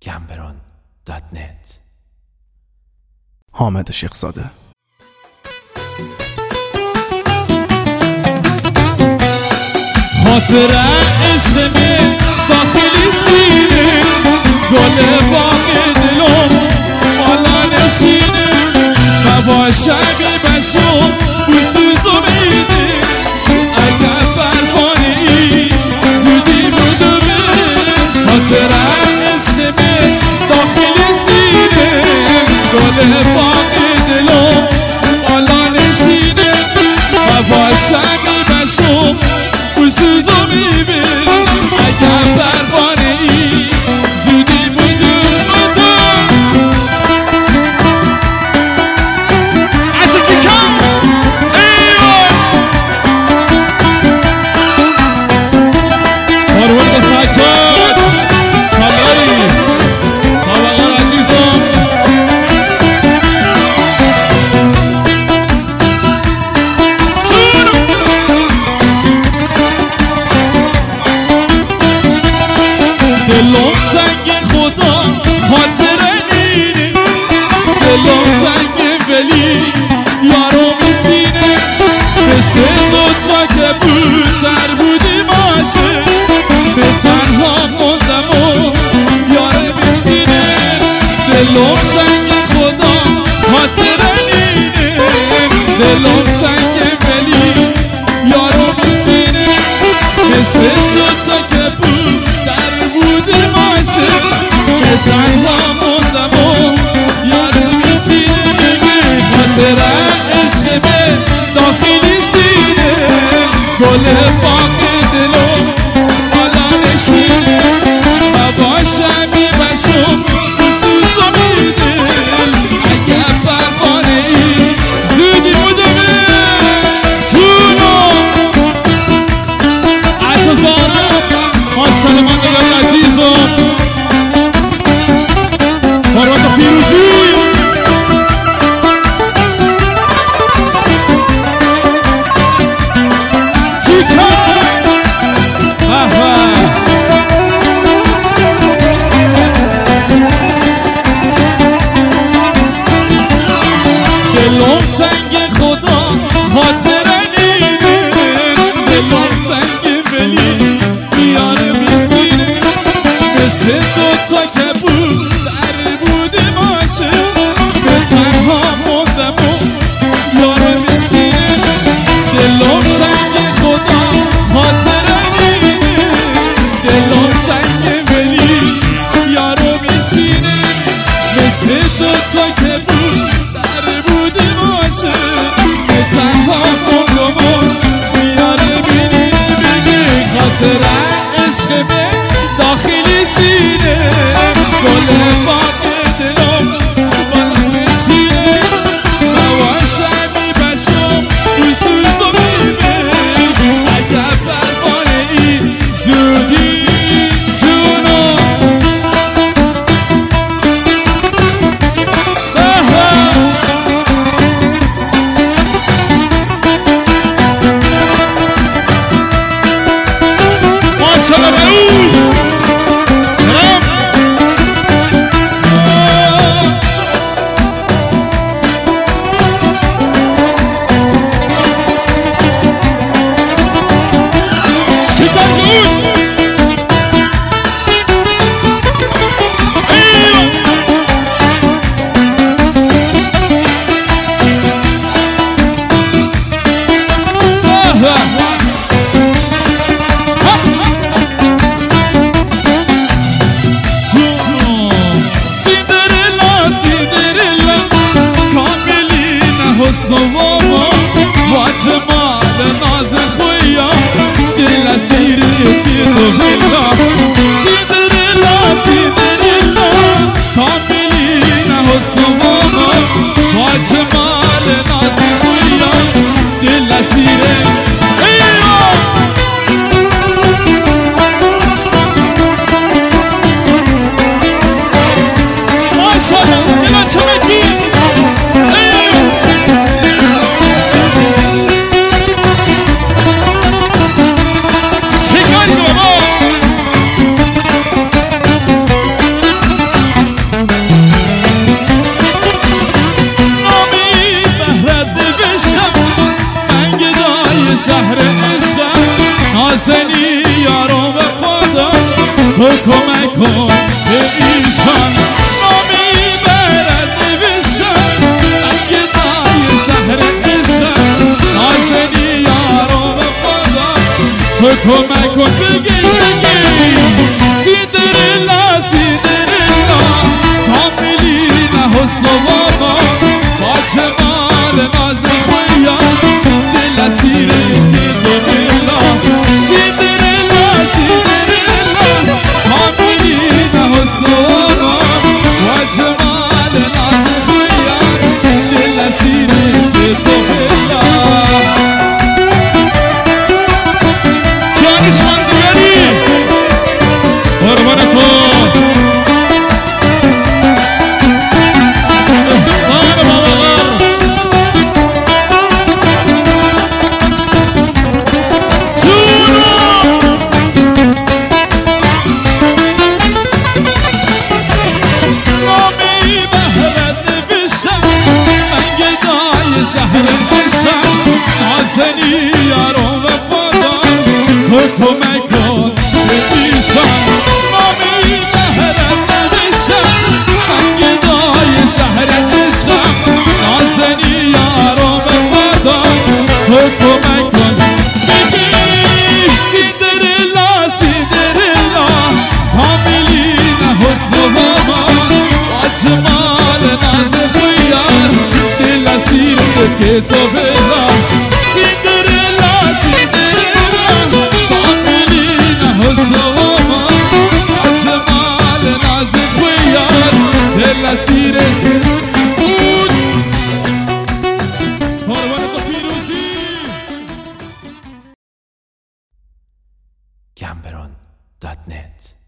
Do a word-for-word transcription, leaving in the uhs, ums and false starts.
گمبران دات نت. حامد شیخزاده. خاطر عشق من داخلی سینه گل باغ دلم حالا نشینه و با شبی بشم بسوز و میده اگر برفانی زودی بودمه. خاطر عشق من داخلی سینه گل باغ دلم حالا نشینه و با شبی بشم بسوز و میبین اگر پروانه ای زودی بودم بودم. عشقی کم ایوه مروان سجاد سلایی طبقه عزیزم دلم زنگ خدا خاطر نینه دلم زنگ ولی یارو میسینه مثل دوتا که بودتر بودیم عاشق به تنها موندم و یارو میسینه. دلم زنگ خدا خاطر نینه دلم زنگ ولی یارو میسینه مثل دوتا که بودتر بودیم عاشق به تنها موندم و یارو میسینه. خاطر عشق به داخلی سینه گل باغ دلم حالا نشینه و با شبی بشم بسوز و میده اگر پروانه ای زودی بودمه. جونو عشق زارم ماشالله من نگاه عزیزم مروان پیروزی دلم زنگ خدا خاطر نینه دلم زنگ ولی یاره میسینه مثل دوتا که بود در بودیم عاشق به تنها موندم و یاره میسینه. دلم زنگ خدا خاطر نینه دلم زنگ ولی یاره میسینه مثل دوتا که بود در بودیم عاشق به تنها موندم و یاره بینینه. بگه خاطر عشق به داخلی سینه گل کمک کن به ایشان نامی برد نوشتن رنگ دای شهر عشقم نازنی یارم خدا تو کمک کن بگی چگی سیدرلا سیدرلا کاملین حسن و بابا با جمال ناز خویان دل اسیره که تو بلا سیدرلا سیدرلا کاملین حسن و بابا با جمال ناز خویان دل اسیره که تو بلا جانش من دیگری قربان تو کمک کن به ایشان نامی مهرم نوشتن رنگ دای شهر عشقم نازنی یارم خدا تو کمک کن بگی سیدرلا سیدرلا کاملین حسن و بابا با جمال ناز خویان دل اسیر که تو بلا سیدرلا سیدرلا Gamberon dot net